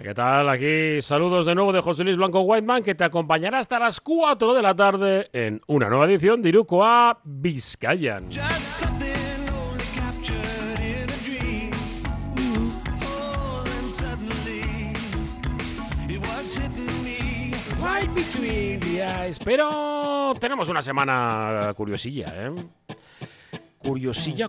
¿Qué tal? Aquí saludos de nuevo de José Luis Blanco Whiteman, que te acompañará hasta las 4 de la tarde en una nueva edición de Irukoa Bizkaian. Pero tenemos una semana curiosilla, ¿eh? Curiosilla.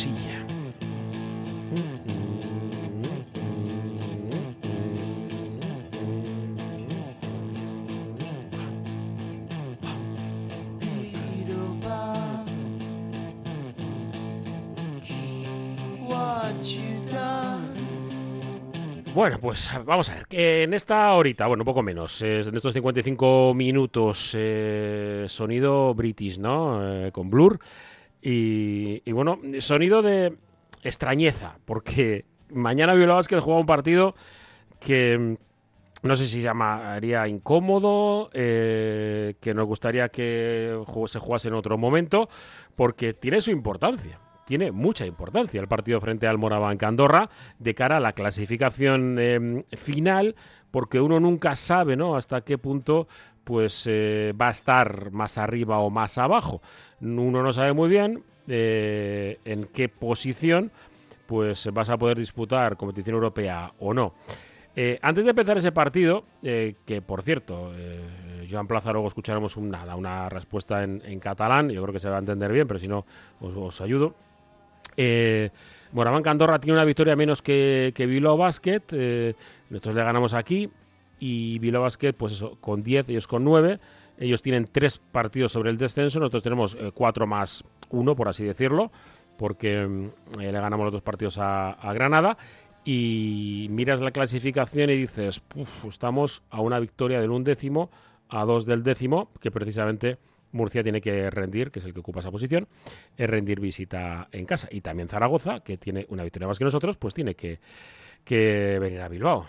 Bueno, pues vamos a ver, que en esta horita, bueno, un poco menos, en estos 55 minutos, sonido british, ¿no? Con Blur. Y bueno, sonido de extrañeza, porque mañana Bilbao Basket juega un partido que no sé si se llamaría incómodo, que nos gustaría que se jugase en otro momento, porque tiene su importancia. Tiene mucha importancia el partido frente al Morabanc Andorra de cara a la clasificación final, porque uno nunca sabe, ¿no?, hasta qué punto pues va a estar más arriba o más abajo. Uno no sabe muy bien en qué posición pues vas a poder disputar competición europea o no. Antes de empezar ese partido, que por cierto, Joan Plaza, luego escucharemos una respuesta en catalán, yo creo que se va a entender bien, pero si no os ayudo. Morabanc Andorra tiene una victoria menos que Bilbao Basket. Nosotros le ganamos aquí y Bilbao Basket, pues eso, con 10, ellos con 9. Ellos tienen 3 partidos sobre el descenso, nosotros tenemos 4 más 1, por así decirlo, porque le ganamos los 2 partidos a Granada. Y miras la clasificación y dices, estamos a una victoria del 11º, a 2 del 10º, que precisamente Murcia tiene que rendir, que es el que ocupa esa posición, es rendir visita en casa. Y también Zaragoza, que tiene una victoria más que nosotros, pues tiene que venir a Bilbao.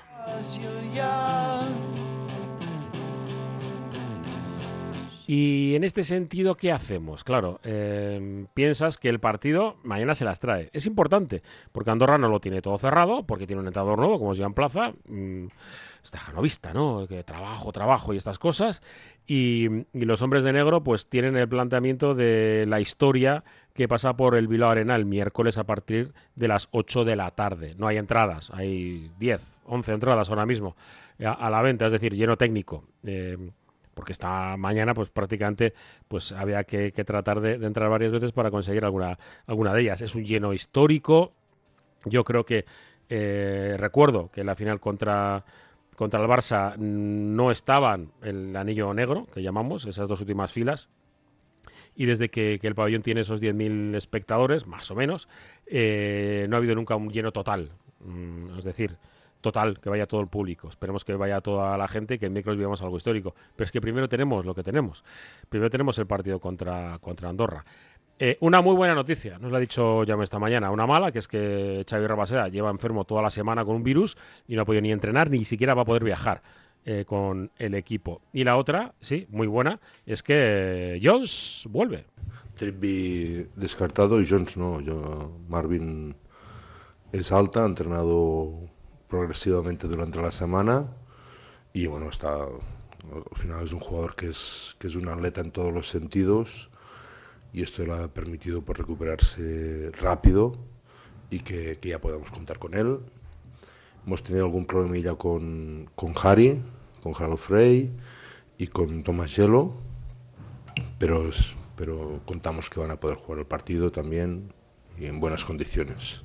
Y en este sentido, ¿qué hacemos? Claro, piensas que el partido mañana se las trae. Es importante, porque Andorra no lo tiene todo cerrado, porque tiene un entrenador nuevo, como es Joan Plaza, está janovista, ¿no? Que trabajo y estas cosas. Y los hombres de negro pues tienen el planteamiento de la historia que pasa por el Bilbao Arena el miércoles a partir de las 8 de la tarde. No hay entradas, hay 10, 11 entradas ahora mismo a la venta, es decir, lleno técnico. Porque esta mañana pues prácticamente pues había que tratar de entrar varias veces para conseguir alguna de ellas. Es un lleno histórico. Yo creo que recuerdo que en la final contra el Barça no estaban el anillo negro, que llamamos, esas 2 últimas filas. Y desde que el pabellón tiene esos 10.000 espectadores, más o menos, no ha habido nunca un lleno total. Es decir, total, que vaya todo el público. Esperemos que vaya toda la gente y que en micros vivamos algo histórico. Pero es que primero tenemos lo que tenemos. Primero tenemos el partido contra Andorra. Una muy buena noticia, nos lo ha dicho Jaume esta mañana. Una mala, que es que Xavi Rabaseda lleva enfermo toda la semana con un virus y no ha podido ni entrenar, ni siquiera va a poder viajar con el equipo. Y la otra, sí, muy buena, es que Jones vuelve. Trippi descartado y Jones no. Marvin es alta, ha entrenado progresivamente durante la semana y bueno, al final es un jugador que es un atleta en todos los sentidos y esto le ha permitido pues recuperarse rápido y que ya podamos contar con él. Hemos tenido algún problemilla con Harry, con Harold Frey y con Thomas Gelo, pero contamos que van a poder jugar el partido también y en buenas condiciones.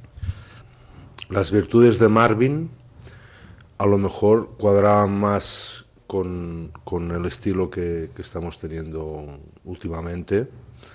Las virtudes de Marvin a lo mejor cuadraban más con el estilo que estamos teniendo últimamente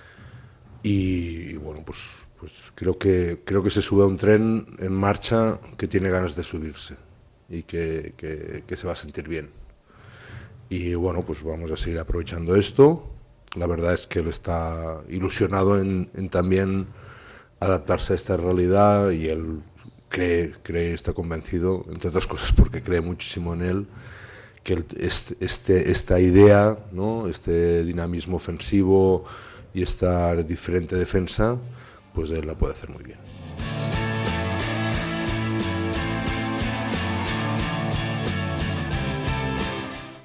y bueno, pues creo que se sube a un tren en marcha que tiene ganas de subirse y que se va a sentir bien. Y bueno, pues vamos a seguir aprovechando esto. La verdad es que él está ilusionado en también adaptarse a esta realidad y él está convencido, entre otras cosas porque cree muchísimo en él, que esta idea, ¿no?, este dinamismo ofensivo y esta diferente defensa, pues él la puede hacer muy bien.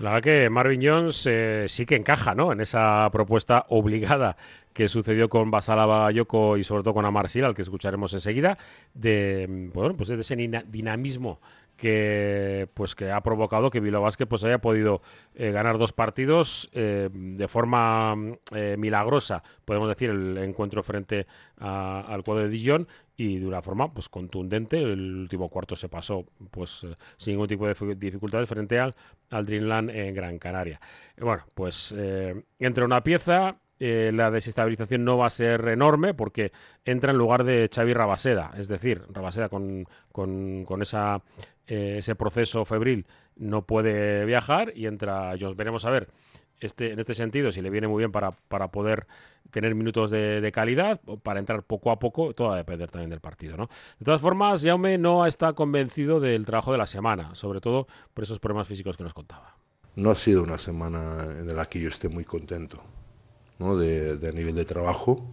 La verdad que Marvin Jones sí que encaja, ¿no?, en esa propuesta obligada que sucedió con Basala Bagayoko y sobre todo con Amar Sylla, al que escucharemos enseguida, de, bueno, pues de ese dinamismo que ha provocado que Bilbao Basket pues haya podido ganar 2 partidos de forma milagrosa, podemos decir, el encuentro frente al cuadro de Dijon, y de una forma pues contundente. El último cuarto se pasó pues sin ningún tipo de dificultades frente al Dreamland en Gran Canaria. Bueno, pues entra una pieza. La desestabilización no va a ser enorme porque entra en lugar de Xavi Rabaseda, es decir, Rabaseda con ese proceso febril no puede viajar y entra Jones. Veremos a ver en este sentido si le viene muy bien para poder tener minutos de calidad, para entrar poco a poco. Todo va a depender también del partido, ¿no? De todas formas, Jaume no está convencido del trabajo de la semana, sobre todo por esos problemas físicos que nos contaba. No ha sido una semana en la que yo esté muy contento, ¿no?, de nivel de trabajo.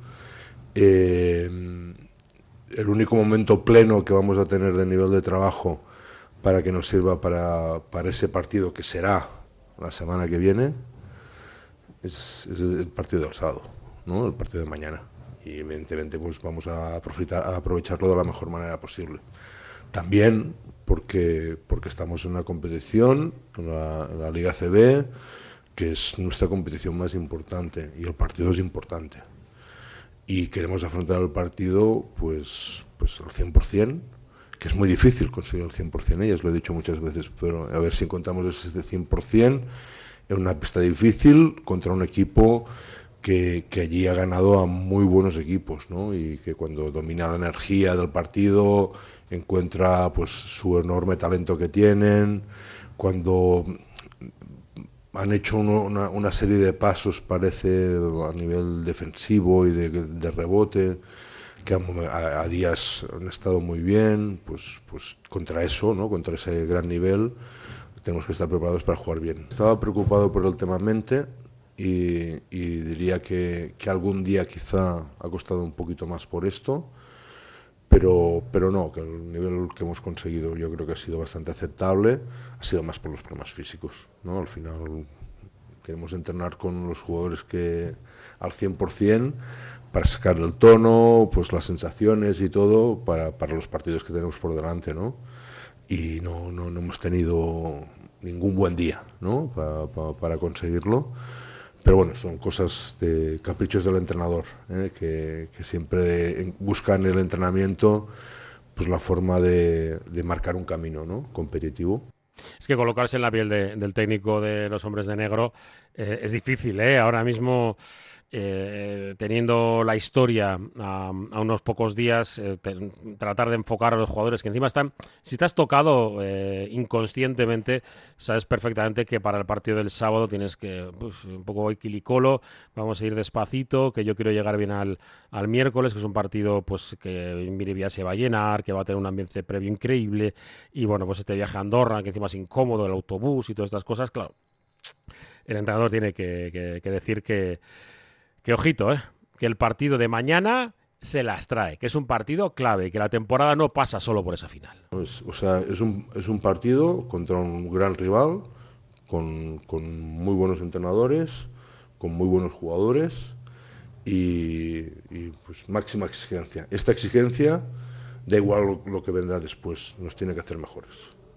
El único momento pleno que vamos a tener de nivel de trabajo para que nos sirva para ese partido que será la semana que viene es el partido del sábado, ¿no?, el partido de mañana, y evidentemente pues vamos a aprovecharlo de la mejor manera posible. También porque estamos en una competición, en la Liga CB, que es nuestra competición más importante, y el partido es importante. Y queremos afrontar el partido pues al 100%, que es muy difícil conseguir el 100%, ya os lo he dicho muchas veces, pero a ver si encontramos ese 100% en una pista difícil contra un equipo que allí ha ganado a muy buenos equipos, ¿no?, y que cuando domina la energía del partido encuentra pues su enorme talento que tienen, cuando han hecho una serie de pasos, parece, a nivel defensivo y de rebote, que a días han estado muy bien. Pues contra eso, ¿no?, contra ese gran nivel, tenemos que estar preparados para jugar bien. Estaba preocupado por el tema mente y diría que algún día quizá ha costado un poquito más por esto, pero no, que el nivel que hemos conseguido yo creo que ha sido bastante aceptable. Ha sido más por los problemas físicos, ¿no? Al final queremos entrenar con los jugadores que al 100% para sacar el tono, pues las sensaciones y todo para los partidos que tenemos por delante, ¿no? Y no hemos tenido ningún buen día, ¿no?, para conseguirlo. Pero bueno, son cosas de caprichos del entrenador, que siempre busca en el entrenamiento pues la forma de marcar un camino, ¿no?, competitivo. Es que colocarse en la piel del técnico de los hombres de negro es difícil, ¿eh? Ahora mismo, teniendo la historia a unos pocos días, tratar de enfocar a los jugadores que encima están... Si te has tocado inconscientemente, sabes perfectamente que para el partido del sábado tienes que, pues, un poco equilicolo, vamos a ir despacito, que yo quiero llegar bien al miércoles, que es un partido pues que Miribilla se va a llenar, que va a tener un ambiente previo increíble, y bueno, pues este viaje a Andorra, que encima es incómodo, el autobús y todas estas cosas, claro. El entrenador tiene que decir que ojito, que el partido de mañana se las trae, que es un partido clave y que la temporada no pasa solo por esa final. Pues, o sea, es un partido contra un gran rival, con muy buenos entrenadores, con muy buenos jugadores y pues máxima exigencia. Esta exigencia, da igual lo que vendrá después, nos tiene que hacer mejores.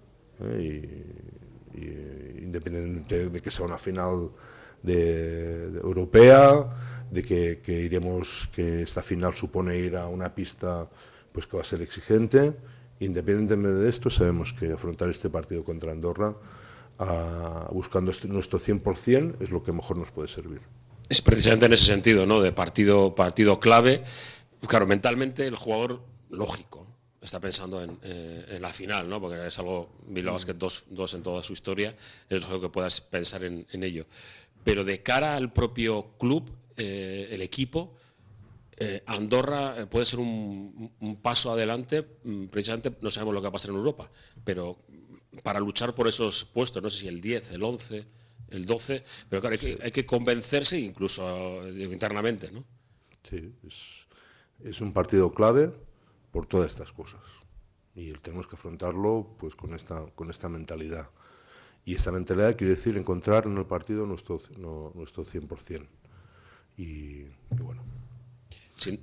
Independientemente de que sea una final de europea, de que iremos, que esta final supone ir a una pista pues que va a ser exigente. Independientemente de esto, sabemos que afrontar este partido contra Andorra buscando nuestro 100% es lo que mejor nos puede servir. Es precisamente en ese sentido, ¿no?, de partido clave. Claro, mentalmente el jugador, lógico, está pensando en la final, ¿no?, porque es algo, Bilbao Basket 2 en toda su historia, es lógico que puedas pensar en ello. Pero de cara al propio club, el equipo, Andorra puede ser un paso adelante. Precisamente no sabemos lo que va a pasar en Europa, pero para luchar por esos puestos, no sé si el 10, el 11, el 12, pero claro, hay que convencerse incluso internamente, ¿no? Sí, es un partido clave por todas estas cosas y tenemos que afrontarlo pues con esta mentalidad. Y esta mentalidad quiere decir encontrar en el partido nuestro 100%. Y bueno. Sí.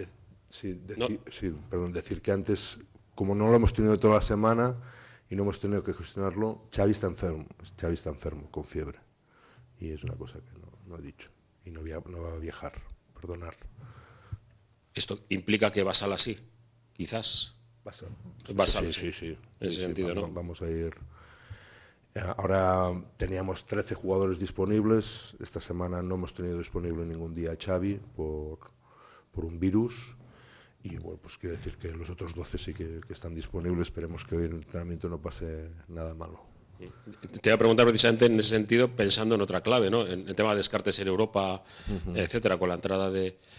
Decir que antes, como no lo hemos tenido toda la semana y no hemos tenido que gestionarlo, Xavi está enfermo, con fiebre. Y es una cosa que no he dicho. Y no va a viajar, perdonar. ¿Esto implica que Basala sí? Quizás. Basala sí. En ese sentido, ¿no? Vamos a ir. Ahora teníamos 13 jugadores disponibles. Esta semana no hemos tenido disponible ningún día a Xavi por un virus. Y bueno, pues quiere decir que los otros 12 sí que están disponibles. Esperemos que hoy en el entrenamiento no pase nada malo. Te voy a preguntar precisamente en ese sentido, pensando en otra clave, ¿no? En el tema de descartes en Europa, etcétera, con la entrada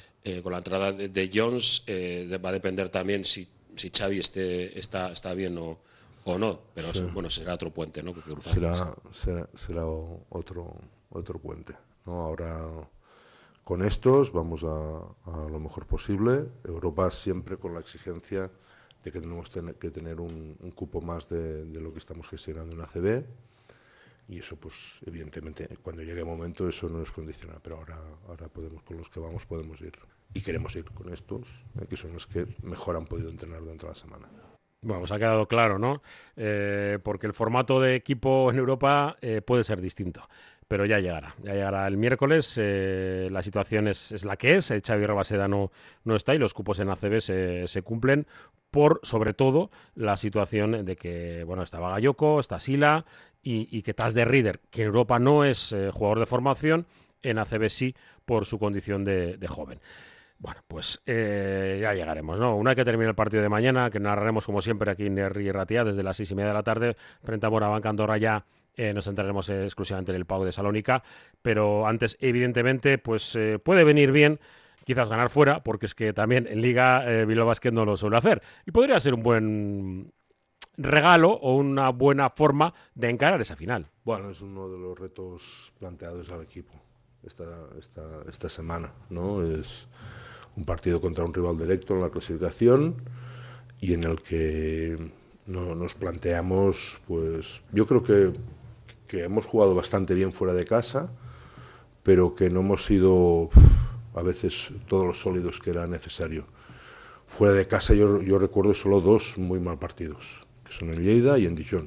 de Jones, va a depender también si Xavi está bien o no, pero sí. Bueno, será otro puente, ¿no? Que cruzar. Será otro puente, ¿no? Ahora con estos vamos a lo mejor posible. Europa siempre con la exigencia de que tenemos que tener un cupo más de lo que estamos gestionando en ACB, y eso pues evidentemente cuando llegue el momento eso no nos condiciona, pero ahora podemos, con los que vamos podemos ir, y queremos ir con estos, que son los que mejor han podido entrenar durante la semana. Bueno, pues ha quedado claro, ¿no? Porque el formato de equipo en Europa puede ser distinto, pero ya llegará el miércoles. La situación es la que es. Xavi Rabaseda no está y los cupos en ACB se cumplen por, sobre todo, la situación de que, bueno, está Bagayoko, está Sila y que Taz de Rieder, que en Europa no es jugador de formación, en ACB sí, por su condición de joven. Bueno, pues ya llegaremos, ¿no? Una vez que termine el partido de mañana, que narraremos como siempre aquí en Herri Ratia desde las 6:30 de la tarde, frente a Morabanc Andorra, ya nos centraremos exclusivamente en el Pau de Salónica, pero antes, evidentemente, pues puede venir bien quizás ganar fuera, porque es que también en Liga Bilbao Basket no lo suele hacer, y podría ser un buen regalo o una buena forma de encarar esa final. Bueno, es uno de los retos planteados al equipo esta semana, ¿no? Es un partido contra un rival directo en la clasificación y en el que nos planteamos, pues yo creo que hemos jugado bastante bien fuera de casa, pero que no hemos sido a veces todos los sólidos que era necesario. Fuera de casa yo recuerdo solo 2 muy mal partidos, que son en Lleida y en Dijon.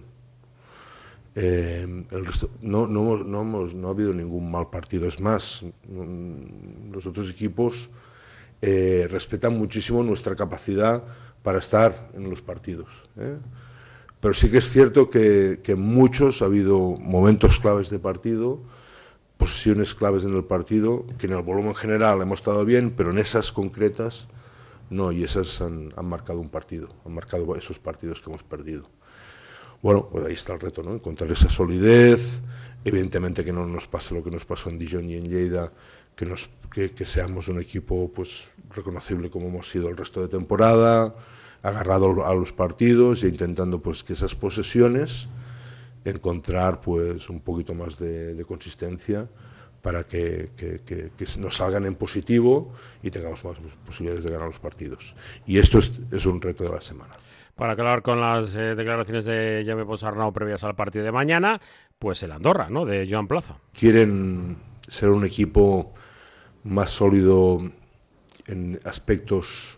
El resto, no ha habido ningún mal partido. Es más, los otros equipos respetan muchísimo nuestra capacidad para estar en los partidos, pero sí que es cierto que en muchos ha habido momentos claves de partido, posiciones claves en el partido, que en el volumen general hemos estado bien, pero en esas concretas no, y esas han marcado un partido, han marcado esos partidos que hemos perdido. Bueno, pues ahí está el reto, ¿no? Encontrar esa solidez, evidentemente que no nos pase lo que nos pasó en Dijon y en Lleida, que seamos un equipo pues reconocible como hemos sido el resto de temporada, agarrado a los partidos e intentando pues que esas posesiones encontrar pues un poquito más de consistencia para que nos salgan en positivo y tengamos más posibilidades de ganar los partidos. Y esto es un reto de la semana. Para acabar con las declaraciones de Jaume Ponsarnau previas al partido de mañana, pues el Andorra, ¿no?, de Joan Plaza. Quieren ser un equipo más sólido en aspectos,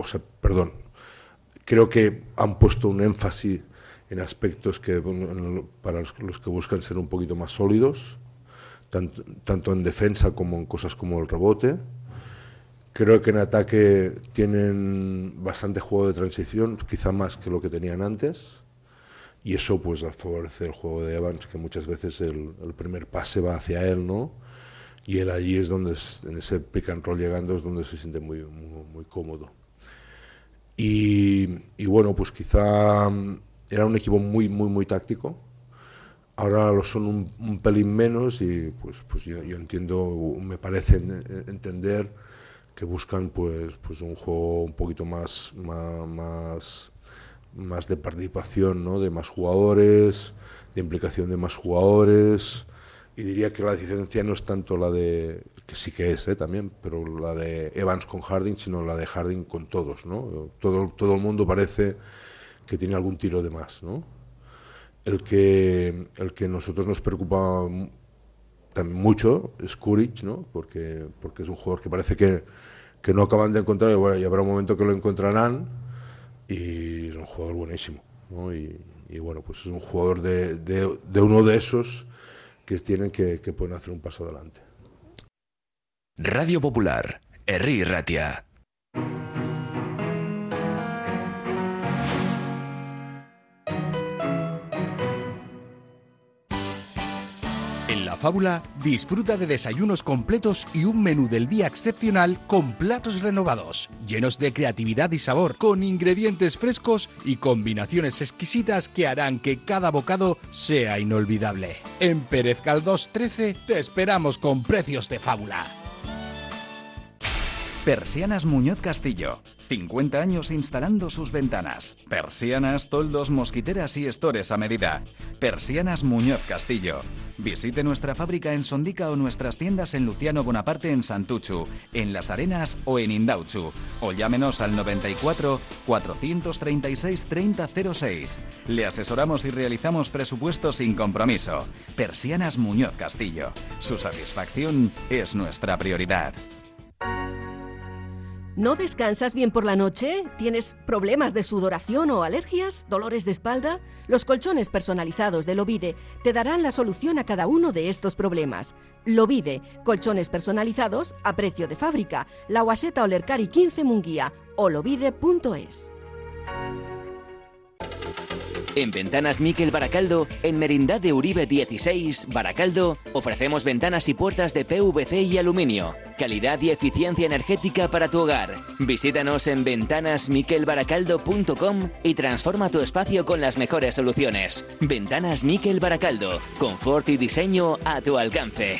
creo que han puesto un énfasis en aspectos para los que buscan ser un poquito más sólidos, tanto en defensa como en cosas como el rebote. Creo que en ataque tienen bastante juego de transición, quizá más que lo que tenían antes, y eso pues favorece el juego de Evans, que muchas veces el primer pase va hacia él, ¿no? Y él allí es donde, en ese pick and roll llegando, es donde se siente muy, muy, muy cómodo. Y bueno, pues quizá era un equipo muy, muy, muy táctico. Ahora lo son un pelín menos y pues yo entiendo, me parece entender que buscan pues un juego un poquito más de participación, ¿no? De más jugadores, de implicación de más jugadores, y diría que la diferencia no es tanto la de, que sí que es también, pero la de Evans con Harding, sino la de Harding con todos, ¿no? Todo el mundo parece que tiene algún tiro de más, ¿no? El que nosotros nos preocupa también mucho es Kuric, ¿no? Porque es un jugador que parece que no acaban de encontrar, y bueno, y habrá un momento que lo encontrarán, y es un jugador buenísimo, ¿no? Y bueno, pues es un jugador de uno de esos que tienen que pueden hacer un paso adelante. Radio Popular, Herri Ratia. En La Fábula, disfruta de desayunos completos y un menú del día excepcional con platos renovados, llenos de creatividad y sabor, con ingredientes frescos y combinaciones exquisitas que harán que cada bocado sea inolvidable. En Pérez Galdós 13 te esperamos con precios de fábula. Persianas Muñoz Castillo. 50 años instalando sus ventanas. Persianas, toldos, mosquiteras y estores a medida. Persianas Muñoz Castillo. Visite nuestra fábrica en Sondica o nuestras tiendas en Luciano Bonaparte en Santuchu, en Las Arenas o en Indautxu. O llámenos al 94 436 3006. Le asesoramos y realizamos presupuestos sin compromiso. Persianas Muñoz Castillo. Su satisfacción es nuestra prioridad. ¿No descansas bien por la noche? ¿Tienes problemas de sudoración o alergias? ¿Dolores de espalda? Los colchones personalizados de Lovide te darán la solución a cada uno de estos problemas. Lovide, colchones personalizados a precio de fábrica. La Guaseta Olercari 15 Munguía o lovide.es. En Ventanas Miquel Baracaldo, en Merindad de Uribe 16, Baracaldo, ofrecemos ventanas y puertas de PVC y aluminio. Calidad y eficiencia energética para tu hogar. Visítanos en ventanasmiquelbaracaldo.com y transforma tu espacio con las mejores soluciones. Ventanas Miquel Baracaldo, confort y diseño a tu alcance.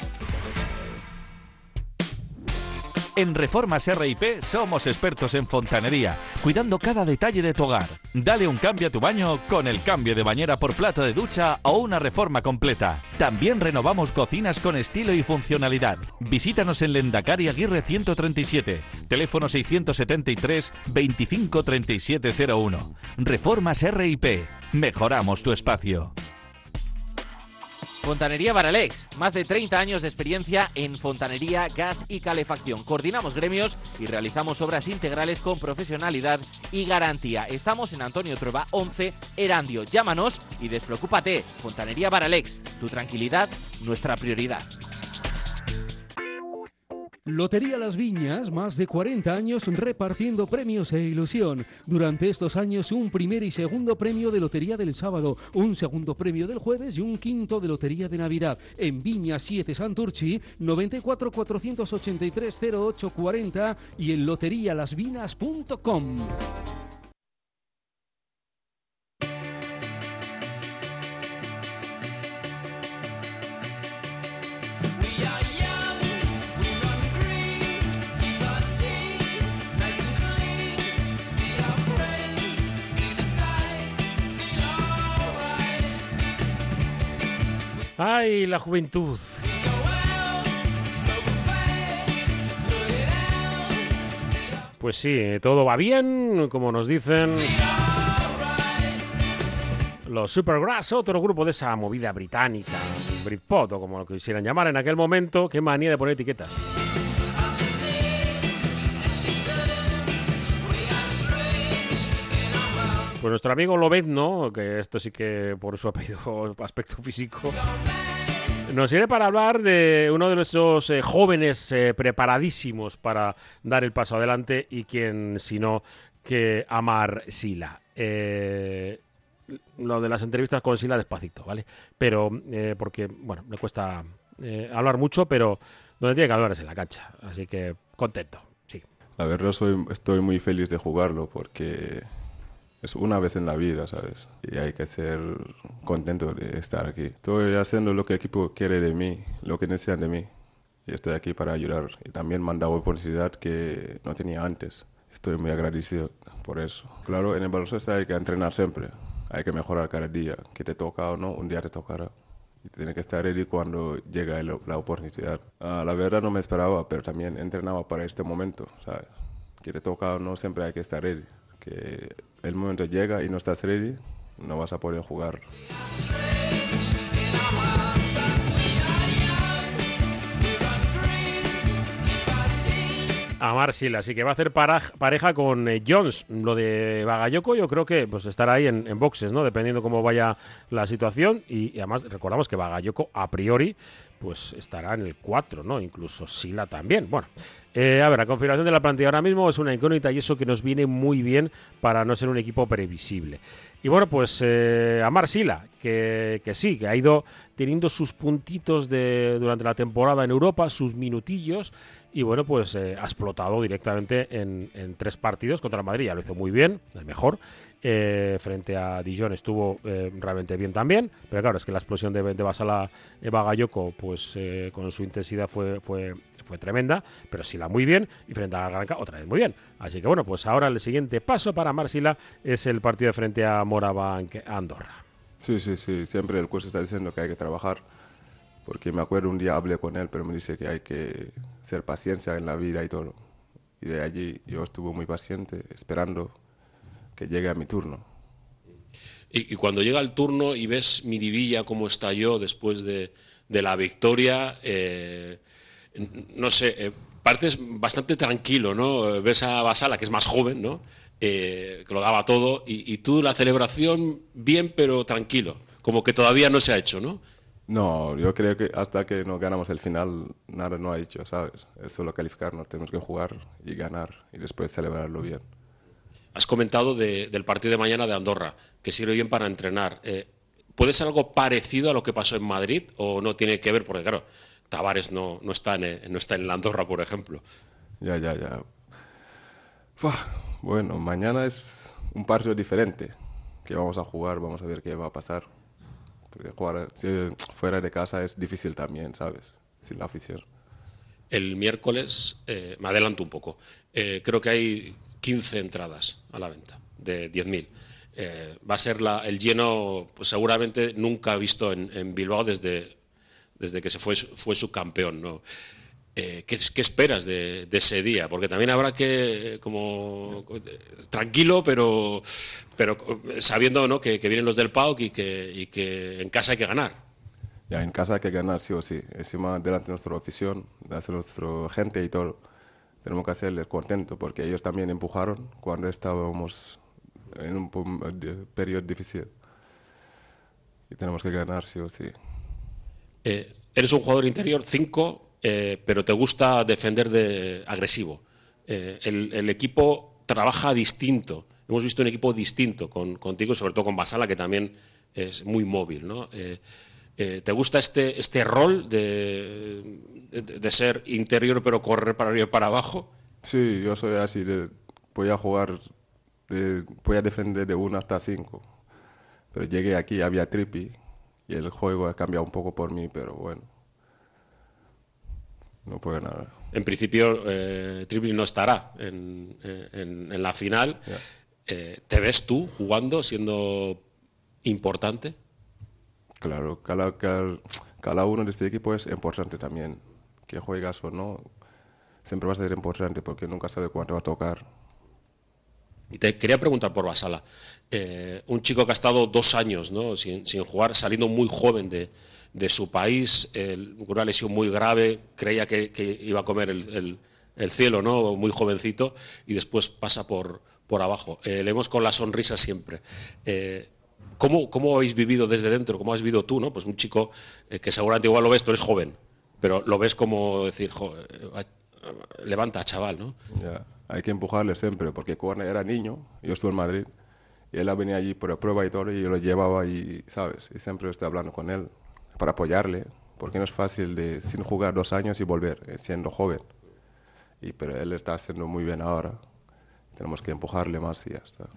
En Reformas R&P somos expertos en fontanería, cuidando cada detalle de tu hogar. Dale un cambio a tu baño con el cambio de bañera por plato de ducha o una reforma completa. También renovamos cocinas con estilo y funcionalidad. Visítanos en Lendakari Aguirre 137, teléfono 673 25 3701. Reformas R&P, mejoramos tu espacio. Fontanería Baralex, más de 30 años de experiencia en fontanería, gas y calefacción. Coordinamos gremios y realizamos obras integrales con profesionalidad y garantía. Estamos en Antonio Trueba 11, Erandio. Llámanos y despreocúpate. Fontanería Baralex, tu tranquilidad, nuestra prioridad. Lotería Las Viñas, más de 40 años repartiendo premios e ilusión. Durante estos años, un primer y segundo premio de Lotería del sábado, un segundo premio del jueves y un quinto de Lotería de Navidad. En Viña 7 Santurchi, 94 483 0840 y en loterialasvinas.com. ¡Ay, la juventud! Pues sí, todo va bien, como nos dicen los Supergrass, otro grupo de esa movida británica, Britpop o como lo quisieran llamar en aquel momento. Qué manía de poner etiquetas. Pues nuestro amigo Lobezno, que esto sí que por su apellido, aspecto físico, nos viene para hablar de uno de nuestros jóvenes preparadísimos para dar el paso adelante y quien sino que Amar Sila. Lo de las entrevistas con Sila despacito, ¿vale? Pero porque, bueno, le cuesta hablar mucho, pero donde tiene que hablar es en la cancha. Así que contento, sí. La verdad estoy muy feliz de jugarlo porque es una vez en la vida, ¿sabes? Y hay que ser contento de estar aquí. Estoy haciendo lo que el equipo quiere de mí, lo que necesitan de mí. Y estoy aquí para ayudar. Y también me han dado oportunidad que no tenía antes. Estoy muy agradecido por eso. Claro, en el baloncesto hay que entrenar siempre. Hay que mejorar cada día. Que te toca o no, un día te tocará. Y tienes que estar ready cuando llega la oportunidad. La verdad no me esperaba, pero también entrenaba para este momento, ¿sabes? Que te toca o no, siempre hay que estar ready. Que el momento llega y no estás ready, no vas a poder jugar. Amar Sila, así que va a hacer pareja con Jones. Lo de Bagayoko yo creo que pues estará ahí en boxes, ¿no? Dependiendo cómo vaya la situación. Y además recordamos que Bagayoko a priori pues estará en el 4, ¿no? Incluso Sila también. Bueno, a ver, la configuración de la plantilla ahora mismo es una incógnita y eso que nos viene muy bien para no ser un equipo previsible. Y bueno, pues Amar Sila, que sí, que ha ido teniendo sus puntitos durante la temporada en Europa, sus minutillos. Y bueno, pues ha explotado directamente en 3 partidos contra el Madrid. Ya lo hizo muy bien, el mejor. Frente a Dijon estuvo realmente bien también. Pero claro, es que la explosión de Basala Bagayoko, pues con su intensidad fue tremenda. Pero Sila muy bien. Y frente a Granca otra vez muy bien. Así que bueno, pues ahora el siguiente paso para Amar Sila es el partido de frente a Morabanc Andorra. Sí. Siempre el curso está diciendo que hay que trabajar. Porque me acuerdo un día hablé con él, pero me dice que hay que ser paciencia en la vida y todo. Y de allí yo estuve muy paciente, esperando que llegue a mi turno. Y cuando llega el turno y ves Miribilla cómo estalló después de la victoria, no sé, pareces bastante tranquilo, ¿no? Ves a Basala, que es más joven, ¿no? Que lo daba todo, y tú la celebración bien, pero tranquilo, como que todavía no se ha hecho, ¿no? No, yo creo que hasta que no ganamos el final, nada no ha hecho, ¿sabes? Es solo calificarnos, tenemos que jugar y ganar y después celebrarlo bien. Has comentado del partido de mañana de Andorra, que sirve bien para entrenar. ¿Puede ser algo parecido a lo que pasó en Madrid o no tiene que ver? Porque claro, Tavares no está en la Andorra, por ejemplo. Ya. Bueno, mañana es un partido diferente que vamos a jugar, vamos a ver qué va a pasar. Jugar fuera de casa es difícil también, ¿sabes? Sin la afición. El miércoles, me adelanto un poco, creo que hay 15 entradas a la venta de 10.000. Va a ser el lleno pues, seguramente nunca visto en Bilbao desde que fue subcampeón, ¿no? ¿Qué esperas de ese día? Porque también habrá que, tranquilo, pero sabiendo, ¿no? que vienen los del PAOK y que en casa hay que ganar. Ya, en casa hay que ganar, sí o sí. Encima, delante de nuestra afición, de nuestra gente y todo, tenemos que hacerles contento, porque ellos también empujaron cuando estábamos en un periodo difícil. Y tenemos que ganar, sí o sí. Eres un jugador interior 5, pero te gusta defender agresivo. El equipo trabaja distinto. Hemos visto un equipo distinto contigo, sobre todo con Basala, que también es muy móvil, ¿no? ¿Te gusta este rol de ser interior pero correr para arriba y para abajo? Sí, yo soy así. Voy a jugar, voy a defender de 1 hasta 5. Pero llegué aquí, había Trippi y el juego ha cambiado un poco por mí, pero bueno. No puede nada. En principio, Trippi no estará en la final. Yeah. ¿Te ves tú jugando, siendo importante? Claro, cada uno de este equipo es importante también. Que juegas o no, siempre va a ser importante porque nunca sabe cuándo va a tocar. Y te quería preguntar por Basala. Un chico que ha estado 2 años, ¿no? sin jugar, saliendo muy joven de su país, una lesión muy grave, creía que iba a comer el cielo, ¿no? Muy jovencito, y después pasa por abajo. Le vemos con la sonrisa siempre. ¿Cómo habéis vivido desde dentro? ¿Cómo has vivido tú, ¿no? Pues un chico que seguramente igual lo ves, tú eres joven, pero lo ves como decir, levanta, chaval, ¿no? Ya, hay que empujarle siempre, porque cuando era niño, yo estuve en Madrid, y él venía allí por prueba y todo, y yo lo llevaba y, ¿sabes? Y siempre estoy hablando con él para apoyarle, porque no es fácil sin jugar 2 años y volver, siendo joven. Pero él está haciendo muy bien ahora. Tenemos que empujarle más y ya está.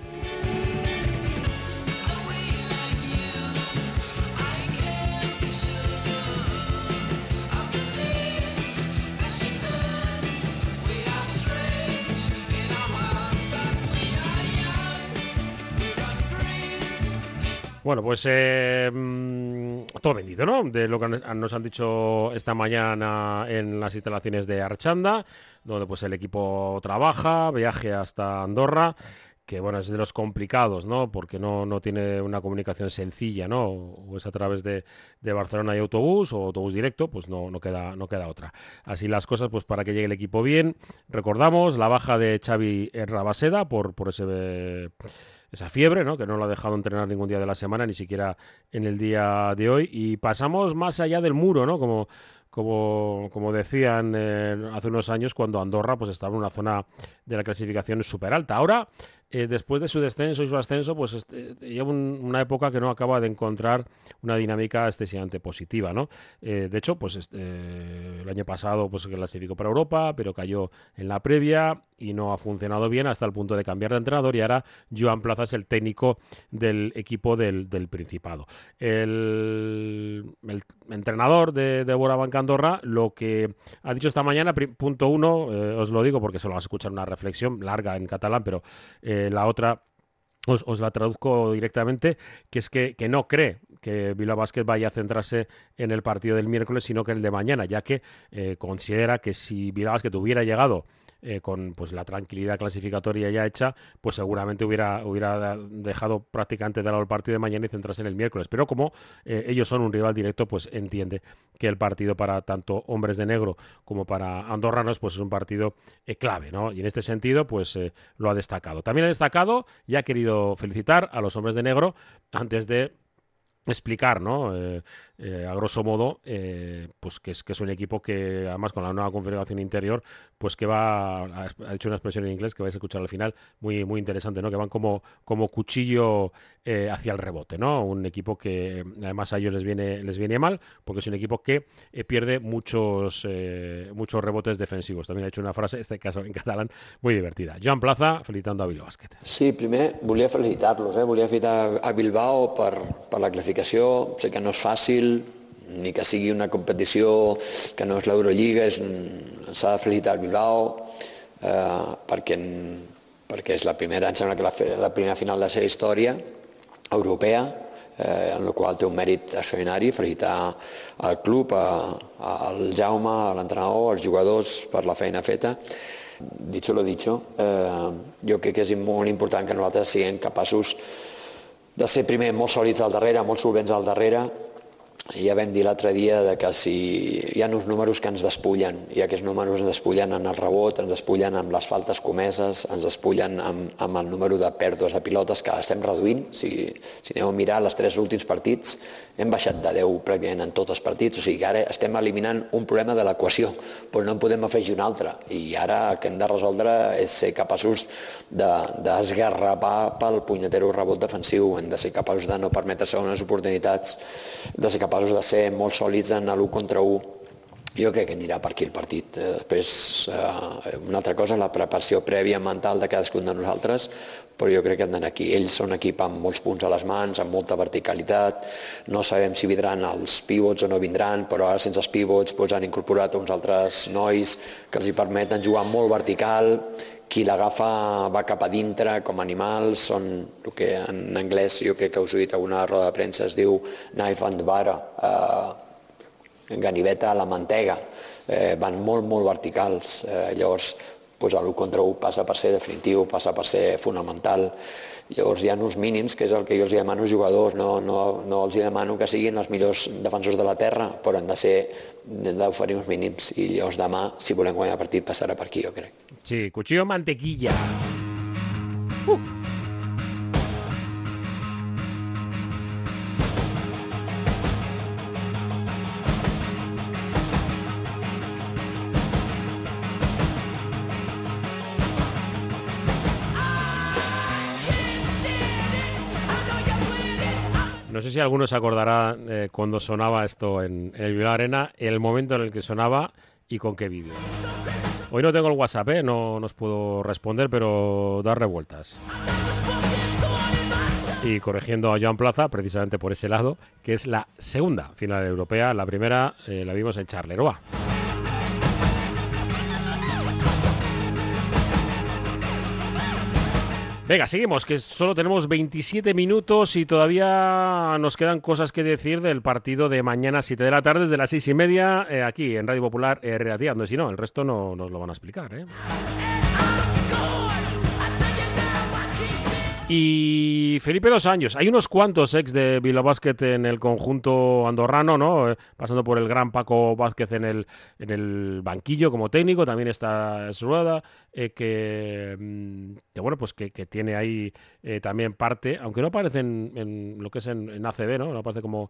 Bueno, pues todo vendido, ¿no? De lo que nos han dicho esta mañana en las instalaciones de Archanda, donde pues el equipo trabaja, viaje hasta Andorra. que bueno, es de los complicados, ¿no? Porque no tiene una comunicación sencilla, ¿no? O es a través de Barcelona y autobús o autobús directo, pues no queda otra. Así las cosas, pues para que llegue el equipo bien. Recordamos la baja de Xavi Rabaseda por esa fiebre, ¿no? Que no lo ha dejado entrenar ningún día de la semana, ni siquiera en el día de hoy. Y pasamos más allá del muro, ¿no? Como decían hace unos años, cuando Andorra pues estaba en una zona de la clasificación súper alta. Ahora, después de su descenso y su ascenso, pues lleva una época que no acaba de encontrar una dinámica excesivamente positiva, ¿no? De hecho, pues el año pasado pues clasificó para Europa, pero cayó en la previa y no ha funcionado bien hasta el punto de cambiar de entrenador, y ahora Joan Plaza es el técnico del equipo del Principado. El entrenador de Borabanca Andorra lo que ha dicho esta mañana, punto uno, os lo digo porque solo vas a escuchar una reflexión larga en catalán, pero la otra os la traduzco directamente, que es que no cree que Bilbao Basket vaya a centrarse en el partido del miércoles, sino que en el de mañana, ya que considera que si Bilbao Basket hubiera llegado con pues la tranquilidad clasificatoria ya hecha, pues seguramente hubiera dejado prácticamente de lado el partido de mañana y centrarse en el miércoles. Pero como ellos son un rival directo, pues entiende que el partido para tanto hombres de negro como para andorranos pues es un partido clave, ¿no? Y en este sentido pues lo ha destacado. También ha destacado y ha querido felicitar a los hombres de negro antes de explicar, ¿no? A grosso modo, pues que es un equipo que, además, con la nueva configuración interior, pues que ha hecho una expresión en inglés que vais a escuchar al final, muy, muy interesante, ¿no? Que van como cuchillo hacia el rebote, ¿no? Un equipo que, además, a ellos les viene mal, porque es un equipo que pierde muchos rebotes defensivos. También ha hecho una frase, en este caso en catalán, muy divertida. Joan Plaza, felicitando a Bilbao Basket. Sí, primer volia felicitar-los, volia felicitar a Bilbao per la classificació. Sé que no és fàcil, ni que sigui una competició que no és l'Eurolliga, s'ha de felicitar Bilbao perquè és la primera, em sembla que la primera final de la seva història europea, en la qual té un mèrit extraordinari. Felicitar al club, al Jaume, a l'entrenador, als jugadors per la feina feta. Dicho lo dicho, jo crec que és molt important que nosaltres siguem capaços de ser primer molt sòlids al darrere, molt solvents al darrere. Ja vam dir l'altre dia que si hi ha uns números que ens despullen, i aquests números ens despullen en el rebot, ens despullen amb les faltes comeses, ens despullen amb el número de pèrdues de pilotes que estem reduint. Si aneu a mirar els 3 últims partits, hem baixat de 10 pràcticament en tots els partits, o sigui que ara estem eliminant un problema de l'equació, però no en podem afegir un altre, i ara el que hem de resoldre és ser capaços d'esgarrapar pel punyetero rebot defensiu, hem de ser capaços de no permetre segones oportunitats, de ser capaços de ser molt sòlids en l'1 contra 1. Jo crec que anirà per aquí el partit. Després, una altra cosa, la preparació prèvia mental de cadascun de nosaltres, però jo crec que han d'anar aquí. Ells són un equip amb molts punts a les mans, amb molta verticalitat. No sabem si vindran els pivots o no vindran, però ara sense els pivots han incorporat uns altres nois que els hi permeten jugar molt vertical. Qui l'agafa va cap a dintre com animals, són el que en anglès, jo crec que us he dit a una roda de premsa, es diu knife and butter, ganiveta a la mantega, van molt, molt verticals. Llavors, l'1 contra 1 passa per ser definitiu, passa per ser fonamental. Llavors hi ha uns mínims, que és el que jo els demano als jugadors, no els demano que siguin els millors defensors de la terra, però han d'oferir uns mínims, i llavors demà, si volem guanyar el partit, passarà per aquí, jo crec. Sí, cuchillo mantequilla. No sé si alguno se acordará cuando sonaba esto en el Bilbao Arena, el momento en el que sonaba y con qué vídeo. Hoy no tengo el WhatsApp, no os puedo responder, pero dar revueltas. Y corrigiendo a Joan Plaza, precisamente por ese lado, que es la segunda final europea. La primera la vimos en Charleroi. Venga, seguimos, que solo tenemos 27 minutos y todavía nos quedan cosas que decir del partido de mañana 7 de la tarde, desde las 6:30, aquí en Radio Popular, Reateando. Si no, el resto no nos lo van a explicar, Y Felipe, 2 años. Hay unos cuantos ex de Bilbao Basket en el conjunto andorrano, ¿no? Pasando por el gran Paco Vázquez en el banquillo como técnico. También está Srueda, que bueno, pues que tiene ahí también parte, aunque no aparece en lo que es en ACB, ¿no? No aparece como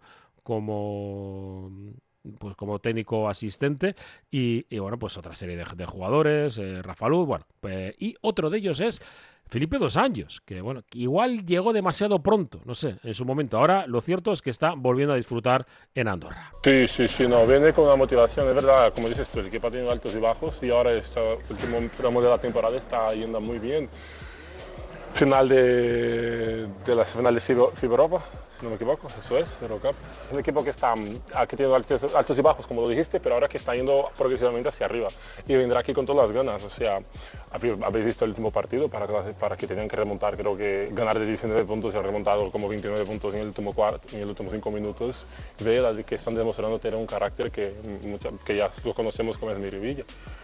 técnico asistente y bueno, pues otra serie de jugadores, Rafa Luz, bueno, y otro de ellos es Felipe 2 años, que bueno, que igual llegó demasiado pronto, no sé, en su momento. Ahora lo cierto es que está volviendo a disfrutar en Andorra. Sí, no, viene con una motivación, es verdad, como dices tú, el equipo ha tenido altos y bajos y ahora este último tramo de la temporada está yendo muy bien. Final de la final de FIBA Europa, si no me equivoco, eso es, Eurocup. Es un equipo que tiene altos y bajos, como lo dijiste, pero ahora que está yendo progresivamente hacia arriba y vendrá aquí con todas las ganas. O sea, habéis visto el último partido para que tenían que remontar, creo que ganar de 19 puntos y han remontado como 29 puntos en el último cuarto, en el último 5 minutos. Ve que están demostrando tener un carácter que ya lo conocemos como es Miribilla.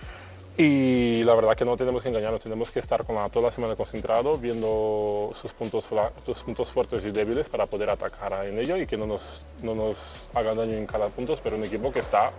Y la verdad que no tenemos que engañarnos, tenemos que estar toda la semana concentrados, viendo sus puntos fuertes y débiles para poder atacar en ello y que no nos hagan daño en cada punto, pero un equipo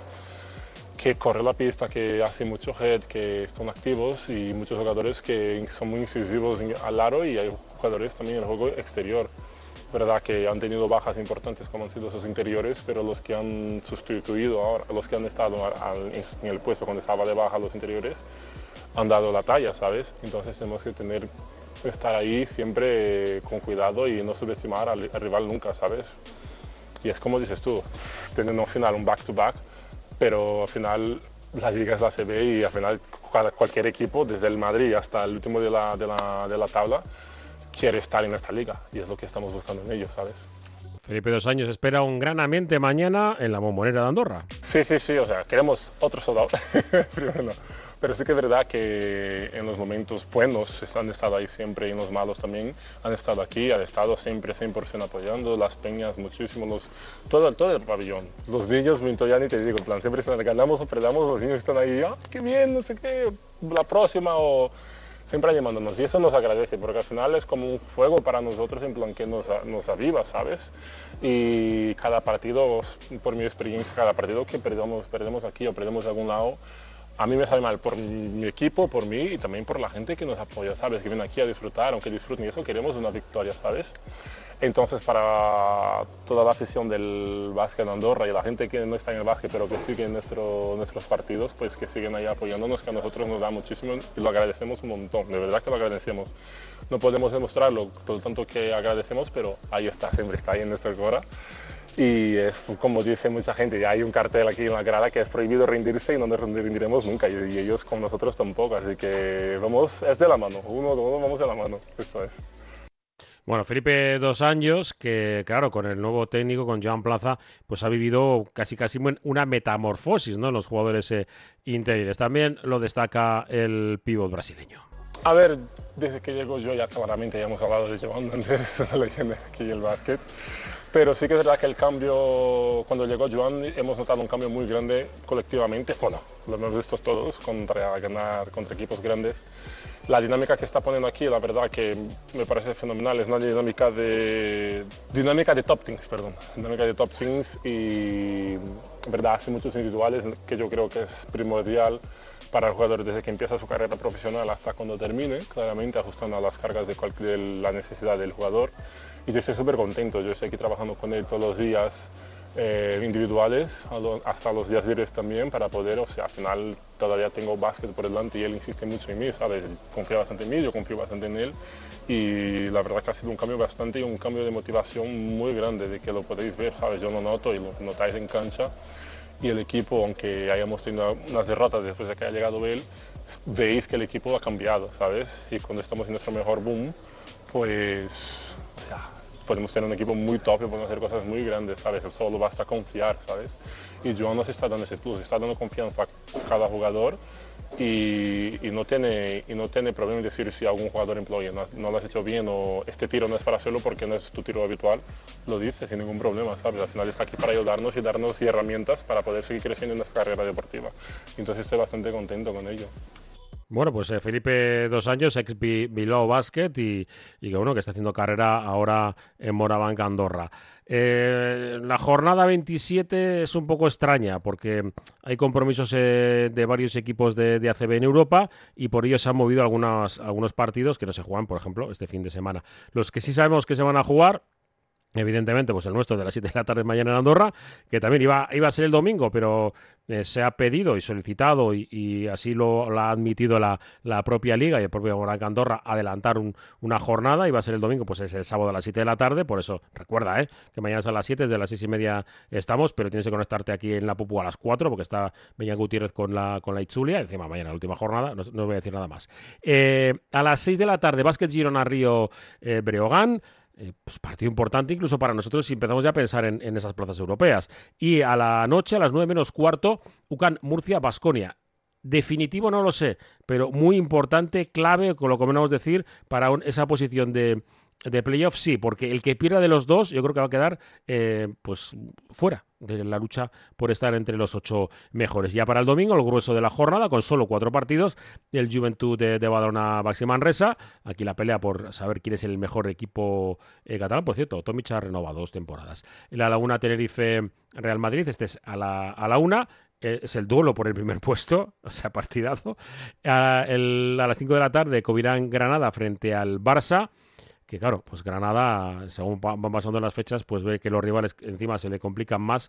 que corre la pista, que hace mucho head, que son activos y muchos jugadores que son muy incisivos al aro y hay jugadores también en el juego exterior. Verdad que han tenido bajas importantes como han sido sus interiores, pero los que han sustituido ahora, los que han estado en el puesto cuando estaba de baja los interiores, han dado la talla, ¿sabes? Entonces tenemos que estar ahí siempre con cuidado y no subestimar al rival nunca, ¿sabes? Y es como dices tú, teniendo al final un back-to-back, pero al final la liga es la CB y al final cualquier equipo, desde el Madrid hasta el último de la tabla, quiere estar en esta liga y es lo que estamos buscando en ellos, ¿sabes? Felipe 2 años espera un gran ambiente mañana en la Bombonera de Andorra. Sí, o sea, queremos otro soldado, primero, pero sí que es verdad que en los momentos buenos han estado ahí siempre y en los malos también han estado aquí, han estado siempre 100% apoyando, las peñas muchísimo, todo el pabellón. Los niños, ya ni te digo, en plan, siempre ganamos o perdamos, los niños están ahí, qué bien, no sé qué, la próxima o... siempre llamándonos y eso nos agradece porque al final es como un fuego para nosotros en plan que nos aviva, ¿sabes? Y cada partido, por mi experiencia, cada partido que perdemos aquí o perdemos de algún lado, a mí me sale mal por mi equipo, por mí y también por la gente que nos apoya, ¿sabes? Que viene aquí a disfrutar, aunque disfruten y eso, queremos una victoria, ¿sabes? Entonces para toda la afición del básquet de Andorra y la gente que no está en el básquet pero que sigue nuestros partidos, pues que siguen ahí apoyándonos, que a nosotros nos da muchísimo y lo agradecemos un montón, de verdad que lo agradecemos. No podemos demostrarlo todo tanto que agradecemos, pero ahí está, siempre está ahí en nuestra cora. Y es como dice mucha gente, ya hay un cartel aquí en la grada que es prohibido rendirse y no nos rendiremos nunca y ellos con nosotros tampoco, así que es de la mano, uno vamos de la mano, eso es. Bueno, Felipe 2 años, que claro, con el nuevo técnico, con Joan Plaza, pues ha vivido casi una metamorfosis, ¿no?, en los jugadores interiores. También lo destaca el pívot brasileño. A ver, desde que llegó yo ya claramente ya hemos hablado de Joan, antes la leyenda aquí el básquet. Pero sí que es verdad que el cambio, cuando llegó Joan, hemos notado un cambio muy grande colectivamente. Bueno, lo hemos visto todos, ganar contra equipos grandes. La dinámica que está poniendo aquí, la verdad que me parece fenomenal, es una dinámica de top teams, dinámica de top teams y verdad hace muchos individuales que yo creo que es primordial para el jugador desde que empieza su carrera profesional hasta cuando termine, claramente ajustando a las cargas de la necesidad del jugador. Y yo estoy súper contento, yo estoy aquí trabajando con él todos los días individuales, hasta los días libres también, para poder, o sea, al final todavía tengo básquet por delante y él insiste mucho en mí, ¿sabes? Confía bastante en mí, yo confío bastante en él y la verdad que ha sido un cambio de motivación muy grande, de que lo podéis ver, ¿sabes? Yo lo noto y lo notáis en cancha y el equipo, aunque hayamos tenido unas derrotas después de que haya llegado él, veis que el equipo ha cambiado, ¿sabes? Y cuando estamos en nuestro mejor boom, pues, o sea, podemos tener un equipo muy top y podemos hacer cosas muy grandes, ¿sabes? Solo basta confiar, ¿sabes? Y Joan nos está dando ese plus, está dando confianza a cada jugador y no tiene problema en decir si algún jugador employe, no lo has hecho bien o este tiro no es para hacerlo porque no es tu tiro habitual, lo dice sin ningún problema, ¿sabes? Al final está aquí para ayudarnos y darnos herramientas para poder seguir creciendo en nuestra carrera deportiva. Entonces estoy bastante contento con ello. Bueno, pues Felipe, 2 años, ex Bilbao Basket y que bueno, que está haciendo carrera ahora en Morabanc, Andorra. La jornada 27 es un poco extraña porque hay compromisos de varios equipos de ACB en Europa y por ello se han movido algunos partidos que no se juegan, por ejemplo, este fin de semana. Los que sí sabemos que se van a jugar, evidentemente, pues el nuestro de las 7 de la tarde mañana en Andorra, que también iba a ser el domingo, pero se ha pedido y solicitado y así lo ha admitido la propia liga y el propio Morabanc Andorra adelantar una jornada. Iba a ser el domingo, pues es el sábado a las 7 de la tarde, por eso recuerda que mañana es a las 7, de las 6:30 estamos, pero tienes que conectarte aquí en la Pupu a las 4 porque está Beñat Gutiérrez con la Itzulia, encima mañana la última jornada, no voy a decir nada más. A las 6 de la tarde, Básquet Girona Río Breogán. Pues partido importante incluso para nosotros si empezamos ya a pensar en esas plazas europeas. Y a la noche, a las 9:15, UCAN Murcia Baskonia. Definitivo no lo sé, pero muy importante, clave, con lo que menos decir, para esa posición de playoff, sí, porque el que pierda de los dos yo creo que va a quedar pues fuera de la lucha por estar entre los 8 mejores. Ya para el domingo, el grueso de la jornada, con solo 4 partidos, el Juventud de Badalona Baxi Manresa. Aquí la pelea por saber quién es el mejor equipo catalán. Por cierto, Tomic ha renovado 2 temporadas. La Laguna Tenerife Real Madrid, este es a la 1. Es el duelo por el primer puesto, o sea, partidazo. A las 5 de la tarde, Covirán Granada frente al Barça. Que claro, pues Granada, según van pasando las fechas, pues ve que los rivales encima se le complican más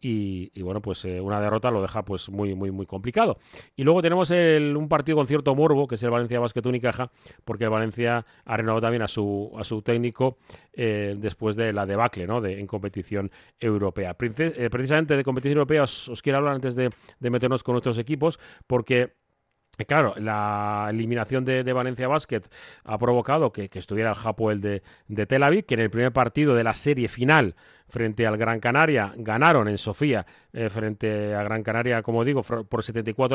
y bueno, pues una derrota lo deja pues muy, muy, muy complicado. Y luego tenemos un partido con cierto morbo, que es el Valencia Basket Unicaja, porque el Valencia ha renovado también a su técnico después de la debacle, ¿no? en competición europea. Precisamente de competición europea os quiero hablar antes de meternos con nuestros equipos, porque claro, la eliminación de Valencia Basket ha provocado que estuviera el Hapoel de Tel Aviv, que en el primer partido de la serie final frente al Gran Canaria ganaron en Sofía frente a Gran Canaria, como digo, por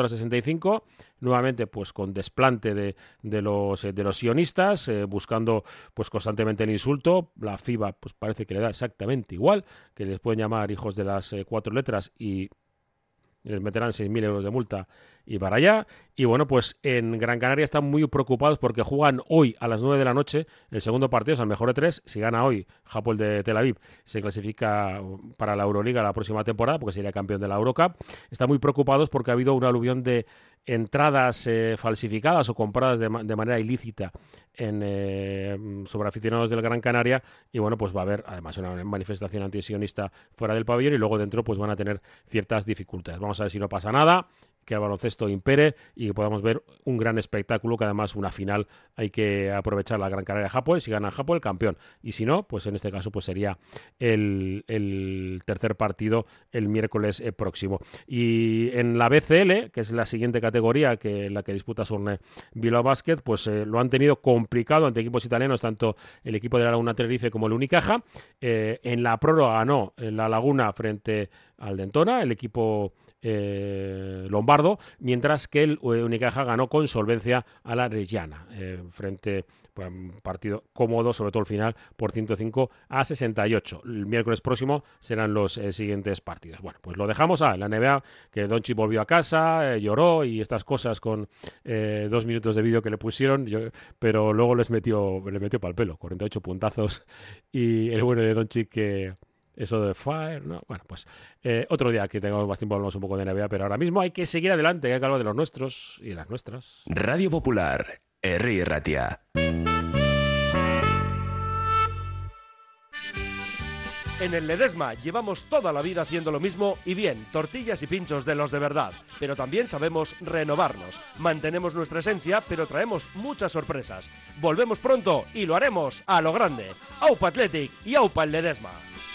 74-65, nuevamente pues con desplante de los sionistas, buscando pues constantemente el insulto. La FIBA pues parece que le da exactamente igual, que les pueden llamar hijos de las 4 letras y les meterán 6.000 euros de multa y para allá. Y bueno, pues en Gran Canaria están muy preocupados porque juegan hoy a las 9 de la noche el segundo partido, es al mejor de 3. Si gana hoy Hapoel de Tel Aviv, se clasifica para la Euroliga la próxima temporada porque sería campeón de la Eurocup. Están muy preocupados porque ha habido una aluvión de entradas falsificadas o compradas de manera ilícita sobre aficionados del Gran Canaria, y bueno, pues va a haber además una manifestación antisionista fuera del pabellón y luego dentro pues van a tener ciertas dificultades. Vamos a ver si no pasa nada, que el baloncesto impere y que podamos ver un gran espectáculo, que además una final hay que aprovechar. La Gran Canaria Hapoel, si gana el Hapoel, campeón, y si no, pues en este caso pues sería el tercer partido el miércoles próximo. Y en la BCL, que es la siguiente categoría que la que disputa Sorne Bilbao Basket, pues lo han tenido complicado ante equipos italianos, tanto el equipo de la Laguna Tenerife como el Unicaja. En la prórroga ganó la Laguna frente al Dentona, el equipo lombardo, mientras que el Unicaja ganó con solvencia a la Reggiana, frente a un partido cómodo, sobre todo el final, por 105-68. El miércoles próximo serán los siguientes partidos. Bueno, pues lo dejamos en la NBA, que Doncic volvió a casa, lloró y estas cosas con 2 minutos de vídeo que le pusieron, pero luego le metió pa'l pelo, 48 puntazos, y el bueno de Doncic que eso de fire, ¿no? Bueno, pues otro día que tengamos más tiempo hablamos un poco de NBA, pero ahora mismo hay que seguir adelante, hay que hablar de los nuestros y las nuestras. Radio Popular, Herri Ratia. En el Ledesma llevamos toda la vida haciendo lo mismo y bien, tortillas y pinchos de los de verdad, pero también sabemos renovarnos. Mantenemos nuestra esencia, pero traemos muchas sorpresas. Volvemos pronto y lo haremos a lo grande. Aupa Athletic y Aupa el Ledesma.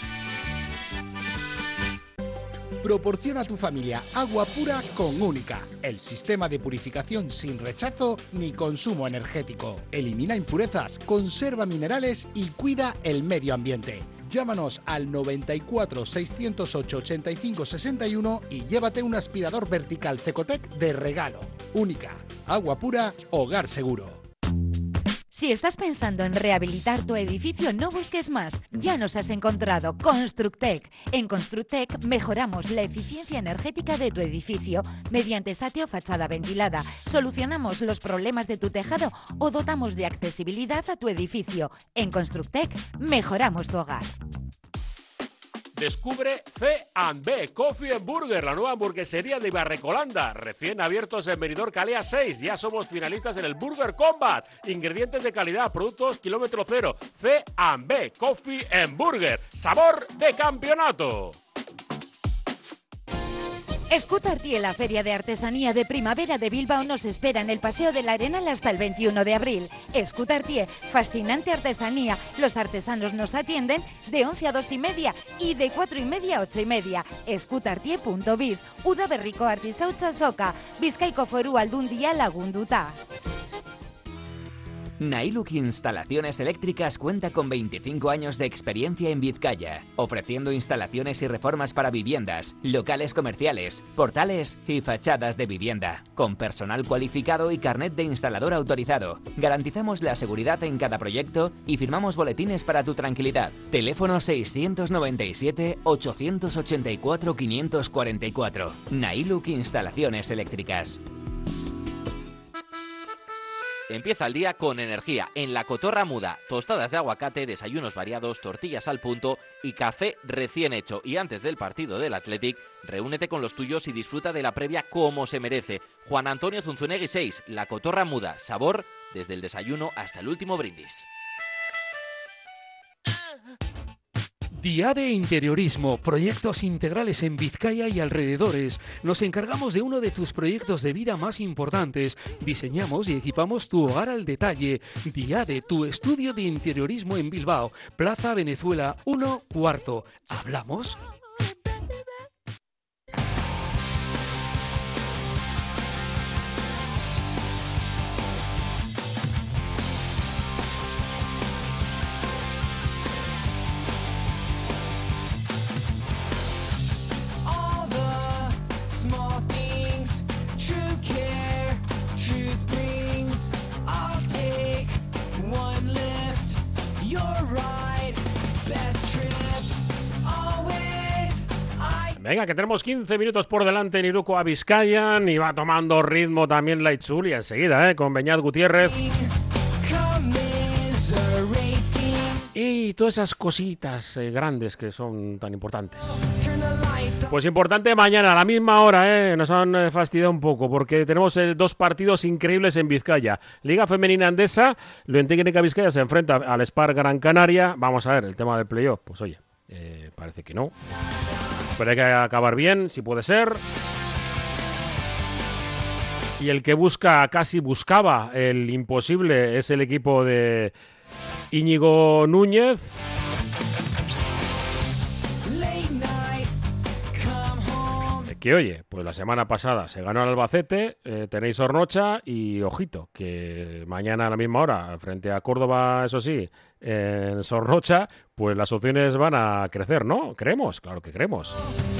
Proporciona a tu familia agua pura con Única, el sistema de purificación sin rechazo ni consumo energético. Elimina impurezas, conserva minerales y cuida el medio ambiente. Llámanos al 94 608 85 61 y llévate un aspirador vertical Cecotec de regalo. Única, agua pura, hogar seguro. Si estás pensando en rehabilitar tu edificio, no busques más. Ya nos has encontrado. Constructec. En Constructec mejoramos la eficiencia energética de tu edificio mediante SATE o fachada ventilada. Solucionamos los problemas de tu tejado o dotamos de accesibilidad a tu edificio. En Constructec mejoramos tu hogar. Descubre C&B Coffee and Burger, la nueva hamburguesería de Ibarrecolanda, recién abiertos en Benidorm Calea 6. Ya somos finalistas en el Burger Combat. Ingredientes de calidad, productos kilómetro cero. C&B Coffee and Burger, sabor de campeonato. Escutartie, la Feria de Artesanía de Primavera de Bilbao, nos espera en el Paseo del Arenal hasta el 21 de abril. Escutartie, fascinante artesanía. Los artesanos nos atienden de 11 a 2:30 y de 4:30 a 8:30. Eskutartie.biz, Udaberriko artisautza soka, Bizkaiko Foru Aldundia lagunduta. Nailuk Instalaciones Eléctricas cuenta con 25 años de experiencia en Vizcaya, ofreciendo instalaciones y reformas para viviendas, locales comerciales, portales y fachadas de vivienda. Con personal cualificado y carnet de instalador autorizado, garantizamos la seguridad en cada proyecto y firmamos boletines para tu tranquilidad. Teléfono 697 884 544. Nailuk Instalaciones Eléctricas. Empieza el día con energía en La Cotorra Muda. Tostadas de aguacate, desayunos variados, tortillas al punto y café recién hecho. Y antes del partido del Athletic, reúnete con los tuyos y disfruta de la previa como se merece. Juan Antonio Zunzunegui 6, La Cotorra Muda. Sabor desde el desayuno hasta el último brindis. DIADE Interiorismo, proyectos integrales en Vizcaya y alrededores. Nos encargamos de uno de tus proyectos de vida más importantes. Diseñamos y equipamos tu hogar al detalle. DIADE, tu estudio de interiorismo en Bilbao, Plaza Venezuela 1 cuarto. ¿Hablamos? Venga, que tenemos 15 minutos por delante en Iruko a Bizkaian y va tomando ritmo también la Itzuli enseguida, con Beñat Gutiérrez. Y todas esas cositas grandes que son tan importantes. Pues importante mañana a la misma hora, nos han fastidiado un poco porque tenemos dos partidos increíbles en Vizcaya. Liga Femenina Andesa, Luentegueneca Vizcaya se enfrenta al Spar Gran Canaria. Vamos a ver el tema del playoff, pues oye, parece que no. Pero hay que acabar bien, si puede ser. Y el que casi buscaba el imposible es el equipo de Íñigo Núñez. Que oye, pues la semana pasada se ganó al Albacete, tenéis Zornocha y ojito, que mañana a la misma hora, frente a Córdoba, eso sí, en Zornocha, pues las opciones van a crecer, ¿no? Creemos, claro que creemos.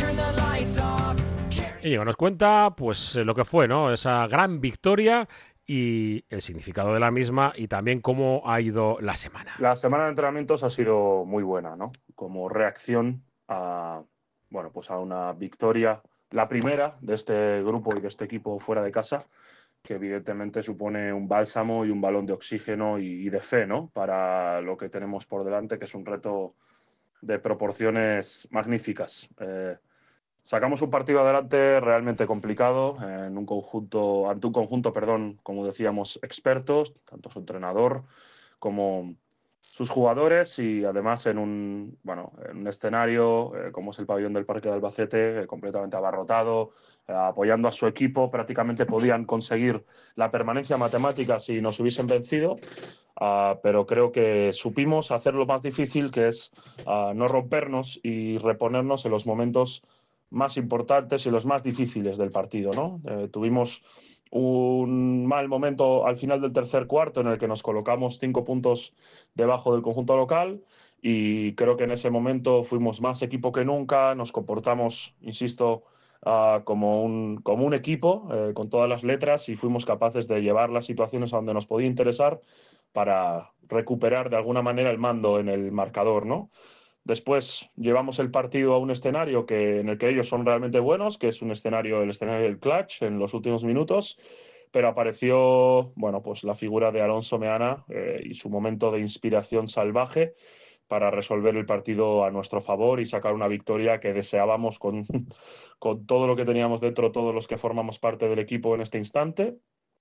Y nos cuenta, pues, lo que fue, ¿no? Esa gran victoria y el significado de la misma y también cómo ha ido la semana. La semana de entrenamientos ha sido muy buena, ¿no? Como reacción a, bueno, pues a una victoria, la primera de este grupo y de este equipo fuera de casa, que evidentemente supone un bálsamo y un balón de oxígeno y de fe, ¿no? Para lo que tenemos por delante, que es un reto de proporciones magníficas. Sacamos un partido adelante realmente complicado ante un conjunto, como decíamos, expertos, tanto su entrenador como sus jugadores, y además en un escenario como es el pabellón del Parque de Albacete, completamente abarrotado, apoyando a su equipo. Prácticamente podían conseguir la permanencia matemática si nos hubiesen vencido, pero creo que supimos hacer lo más difícil, que es no rompernos y reponernos en los momentos más importantes y los más difíciles del partido, ¿no? Tuvimos un mal momento al final del tercer cuarto en el que nos colocamos 5 puntos debajo del conjunto local, y creo que en ese momento fuimos más equipo que nunca, nos comportamos, insisto, como un equipo con todas las letras, y fuimos capaces de llevar las situaciones a donde nos podía interesar para recuperar de alguna manera el mando en el marcador, ¿no? Después llevamos el partido a un escenario en el que ellos son realmente buenos, que es el escenario del clutch en los últimos minutos, pero apareció, bueno, pues la figura de Alonso Meana y su momento de inspiración salvaje para resolver el partido a nuestro favor y sacar una victoria que deseábamos con todo lo que teníamos dentro, todos los que formamos parte del equipo en este instante,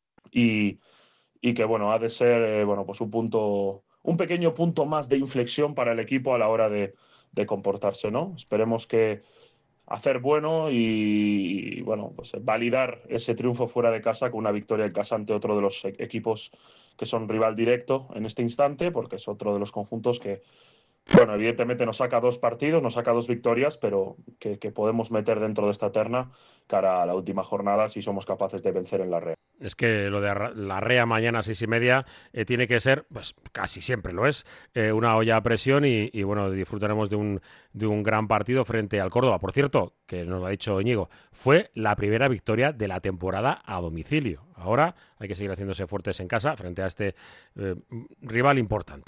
y que, bueno, ha de ser pues un pequeño punto más de inflexión para el equipo a la hora de comportarse, ¿no? Esperemos que hacer bueno y bueno, pues validar ese triunfo fuera de casa con una victoria en casa ante otro de los equipos que son rival directo en este instante, porque es otro de los conjuntos que, bueno, evidentemente nos saca 2 partidos, nos saca 2 victorias, pero que podemos meter dentro de esta terna cara a la última jornada si somos capaces de vencer en la Rea. Es que lo de la Rea mañana a 6:30 tiene que ser, pues casi siempre lo es, una olla a presión y bueno, disfrutaremos de un gran partido frente al Córdoba. Por cierto, que nos lo ha dicho Íñigo, fue la primera victoria de la temporada a domicilio. Ahora hay que seguir haciéndose fuertes en casa frente a este rival importante.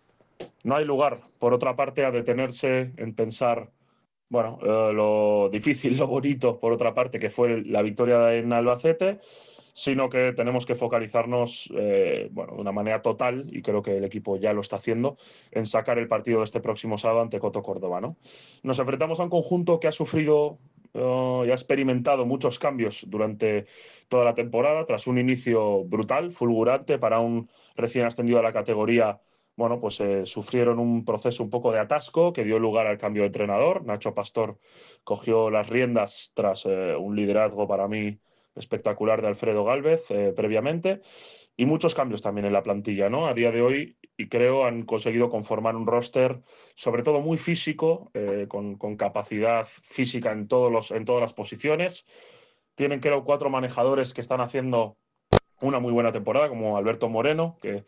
No hay lugar, por otra parte, a detenerse en pensar, bueno, lo difícil, lo bonito, por otra parte, que fue la victoria en Albacete, sino que tenemos que focalizarnos bueno, de una manera total, y creo que el equipo ya lo está haciendo, en sacar el partido de este próximo sábado ante Coto Córdoba, ¿no? Nos enfrentamos a un conjunto que ha sufrido y ha experimentado muchos cambios durante toda la temporada, tras un inicio brutal, fulgurante, para un recién ascendido a la categoría. Bueno, pues sufrieron un proceso un poco de atasco que dio lugar al cambio de entrenador. Nacho Pastor cogió las riendas tras un liderazgo para mí espectacular de Alfredo Gálvez previamente, y muchos cambios también en la plantilla, ¿no? A día de hoy, y creo, han conseguido conformar un roster sobre todo muy físico, con capacidad física en todas las posiciones. Tienen, creo, 4 manejadores que están haciendo una muy buena temporada, como Alberto Moreno, que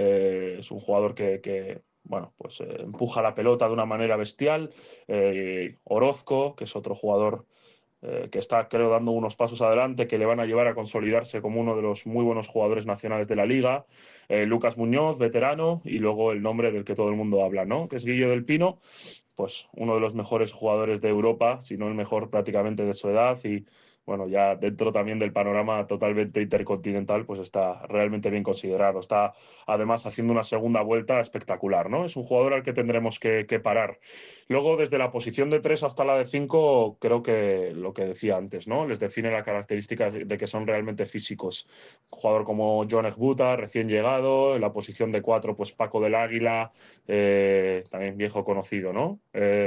es un jugador que bueno, pues empuja la pelota de una manera bestial. Orozco, que es otro jugador que está, creo, dando unos pasos adelante que le van a llevar a consolidarse como uno de los muy buenos jugadores nacionales de la liga. Lucas Muñoz, veterano, y luego el nombre del que todo el mundo habla, ¿no? Que es Guille del Pino, pues uno de los mejores jugadores de Europa, si no el mejor prácticamente de su edad, y bueno, ya dentro también del panorama totalmente intercontinental, pues está realmente bien considerado. Está además haciendo una segunda vuelta espectacular, ¿no? Es un jugador al que tendremos que parar. Luego, desde la posición de 3 hasta la de 5, creo que lo que decía antes, ¿no? Les define la característica de que son realmente físicos. Un jugador como John Egbuta, recién llegado. En la posición de 4, pues Paco del Águila, también viejo conocido, ¿no?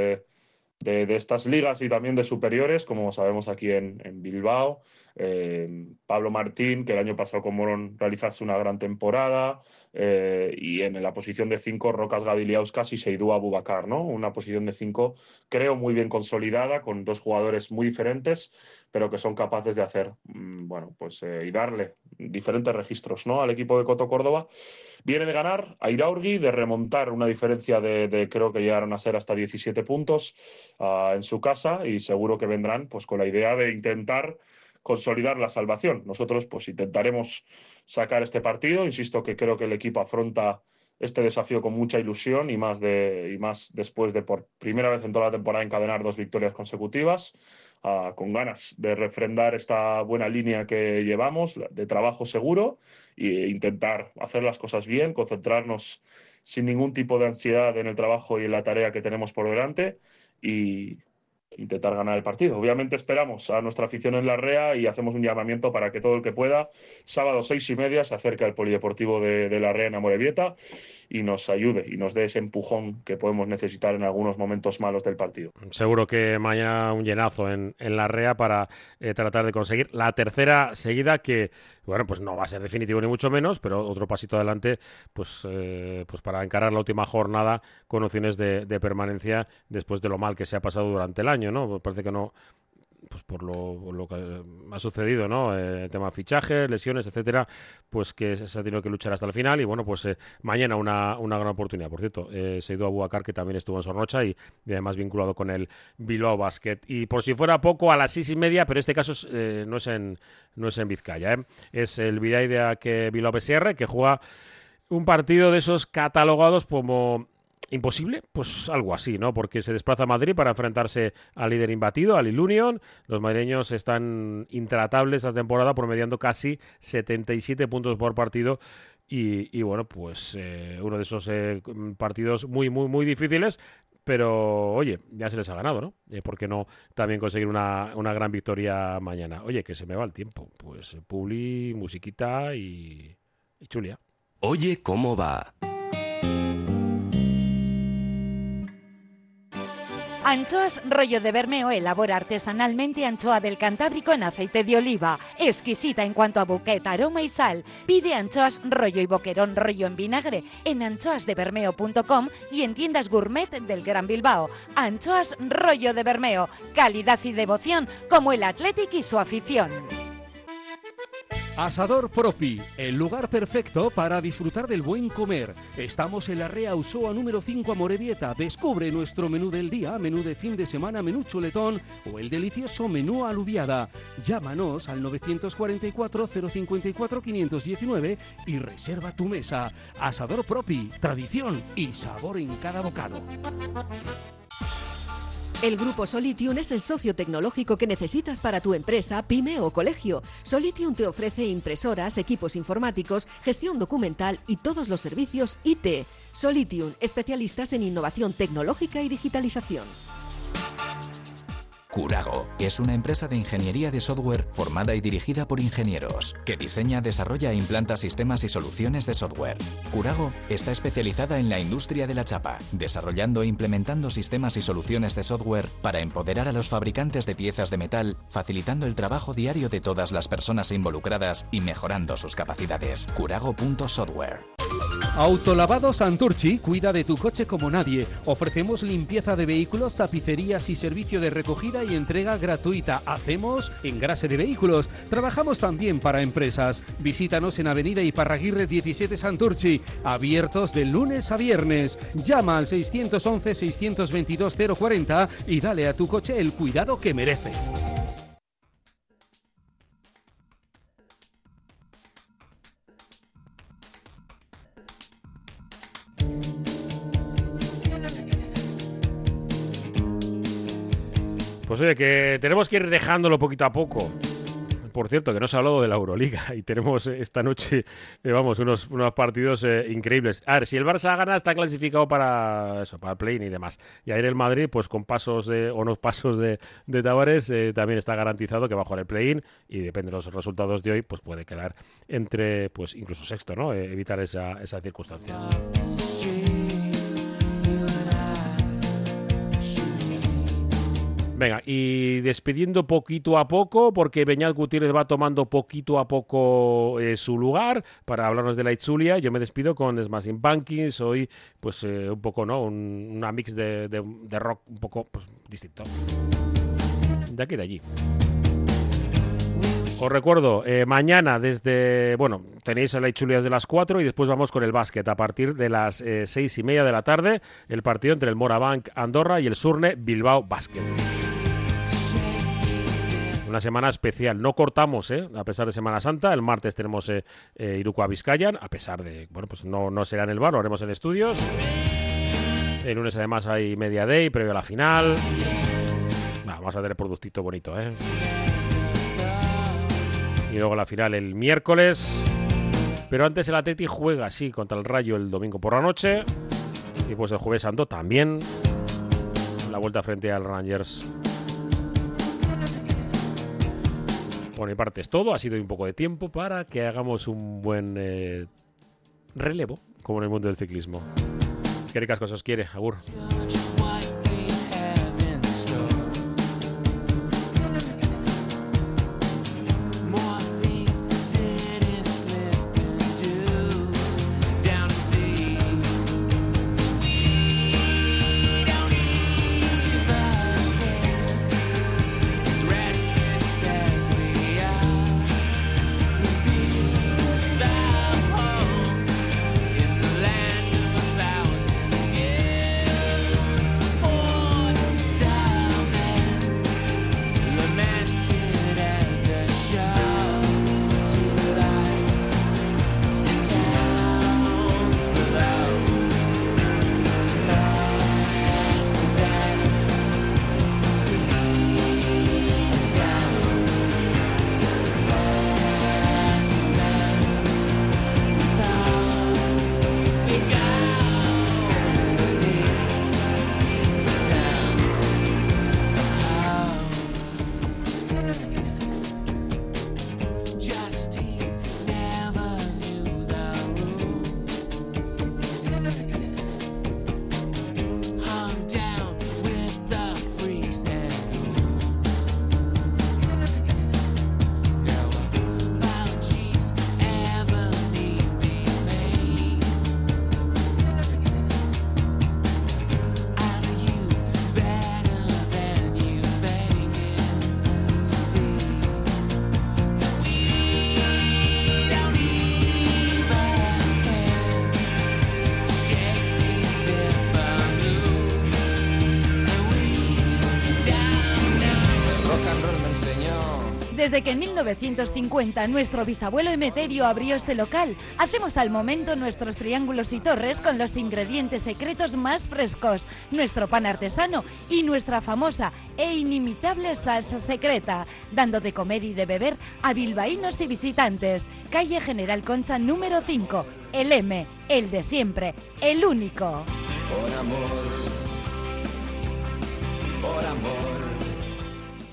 De estas ligas y también de superiores, como sabemos aquí en Bilbao. Pablo Martín, que el año pasado con Morón realizase una gran temporada, y en la posición de 5, Rocas Gadiliauskas y Seydou Abubakar, ¿no? Una posición de 5, creo, muy bien consolidada, con 2 jugadores muy diferentes, pero que son capaces de hacer, bueno, pues y darle diferentes registros, ¿no? Al equipo de Coto Córdoba. Viene de ganar a Iraurgi, de remontar una diferencia de creo que llegaron a ser hasta 17 puntos en su casa, y seguro que vendrán pues con la idea de intentar consolidar la salvación. Nosotros pues intentaremos sacar este partido. Insisto que creo que el equipo afronta este desafío con mucha ilusión, y más después de por primera vez en toda la temporada encadenar 2 victorias consecutivas, con ganas de refrendar esta buena línea que llevamos de trabajo seguro, e intentar hacer las cosas bien, concentrarnos sin ningún tipo de ansiedad en el trabajo y en la tarea que tenemos por delante, y intentar ganar el partido. Obviamente esperamos a nuestra afición en la Rea y hacemos un llamamiento para que todo el que pueda, sábado 6:30, se acerque al Polideportivo de la Rea en Amorebieta y nos ayude y nos dé ese empujón que podemos necesitar en algunos momentos malos del partido. Seguro que mañana un llenazo en la Rea para tratar de conseguir la tercera seguida, que bueno, pues no va a ser definitivo ni mucho menos, pero otro pasito adelante pues para encarar la última jornada con opciones de permanencia después de lo mal que se ha pasado durante el año, ¿no? Parece que no, pues por lo que ha sucedido, ¿no? El tema de fichajes, lesiones, etcétera, pues que se ha tenido que luchar hasta el final, y bueno, pues mañana una gran oportunidad. Por cierto, Seydou Abubakar, que también estuvo en Zornocha y además vinculado con el Bilbao Basket. Y por si fuera poco, a las 6:30, pero este caso no es en Vizcaya, ¿eh? Es el Bidaia que Bilbao BSR, que juega un partido de esos catalogados como imposible, pues algo así, ¿no? Porque se desplaza a Madrid para enfrentarse al líder imbatido, al Ilunion. Los madrileños están intratables esta temporada, promediando casi 77 puntos por partido. Y bueno, pues uno de esos partidos muy, muy, muy difíciles. Pero, oye, ya se les ha ganado, ¿no? ¿Por qué no también conseguir una gran victoria mañana? Oye, que se me va el tiempo. Pues Publi, musiquita y chulia. Oye, ¿cómo va? Anchoas Rollo de Bermeo elabora artesanalmente anchoa del Cantábrico en aceite de oliva. Exquisita en cuanto a bouquet, aroma y sal. Pide anchoas rollo y boquerón rollo en vinagre en anchoasdebermeo.com y en tiendas gourmet del Gran Bilbao. Anchoas Rollo de Bermeo. Calidad y devoción como el Athletic y su afición. Asador Propi, el lugar perfecto para disfrutar del buen comer. Estamos en la Rea Usoa número 5 Amorebieta. Descubre nuestro menú del día, menú de fin de semana, menú chuletón o el delicioso menú alubiada. Llámanos al 944 054 519 y reserva tu mesa. Asador Propi, tradición y sabor en cada bocado. El Grupo Solitium es el socio tecnológico que necesitas para tu empresa, pyme o colegio. Solitium te ofrece impresoras, equipos informáticos, gestión documental y todos los servicios IT. Solitium, especialistas en innovación tecnológica y digitalización. Curago es una empresa de ingeniería de software formada y dirigida por ingenieros, que diseña, desarrolla e implanta sistemas y soluciones de software. Curago está especializada en la industria de la chapa, desarrollando e implementando sistemas y soluciones de software para empoderar a los fabricantes de piezas de metal, facilitando el trabajo diario de todas las personas involucradas y mejorando sus capacidades. Curago.software. Autolavado Santurchi cuida de tu coche como nadie. Ofrecemos limpieza de vehículos, tapicerías y servicio de recogida y entrega gratuita. Hacemos engrase de vehículos. Trabajamos también para empresas. Visítanos en Avenida Iparraguirre 17 Santurchi. Abiertos de lunes a viernes. Llama al 611 622 040 y dale a tu coche el cuidado que merece. Pues oye, que tenemos que ir dejándolo poquito a poco. Por cierto, que no se ha hablado de la Euroliga y tenemos esta noche, unos partidos increíbles. A ver, si el Barça gana, está clasificado para el play-in y demás. Y ayer el Madrid, pues con pasos de Tavares, también está garantizado que va a jugar el play-in y depende de los resultados de hoy, pues puede quedar entre, pues incluso sexto, ¿no? Evitar esa circunstancia. Venga, y despidiendo poquito a poco, porque Beñat Gutiérrez va tomando poquito a poco su lugar para hablarnos de la Itzulia. Yo me despido con Smashing Pumpkins, hoy pues un poco, ¿no? Una mix de rock un poco pues, distinto. De aquí y de allí. Os recuerdo, mañana tenéis a la Itzulia desde las 4 y después vamos con el básquet a partir de las 6:30 de la tarde, el partido entre el Morabanc Andorra y el Surne Bilbao Basket. Una semana especial, no cortamos, a pesar de Semana Santa. El martes tenemos Irukoa Bizkaian, a pesar de, pues no será en el bar, lo haremos en estudios. El lunes además hay Media Day, previo a la final. Vamos a tener productito bonito, Y luego la final el miércoles. Pero antes el Atleti juega, sí, contra el Rayo el domingo por la noche. Y pues el Jueves Santo también. La vuelta frente al Rangers. Por mi parte es todo, ha sido un poco de tiempo para que hagamos un buen relevo, como en el mundo del ciclismo. ¿Qué ricas cosas quiere, Agur? Desde que en 1950 nuestro bisabuelo Emeterio abrió este local, hacemos al momento nuestros triángulos y torres con los ingredientes secretos más frescos, nuestro pan artesano y nuestra famosa e inimitable salsa secreta, dando de comer y de beber a bilbaínos y visitantes. Calle General Concha número 5, el M, el de siempre, el único. Por amor, por amor.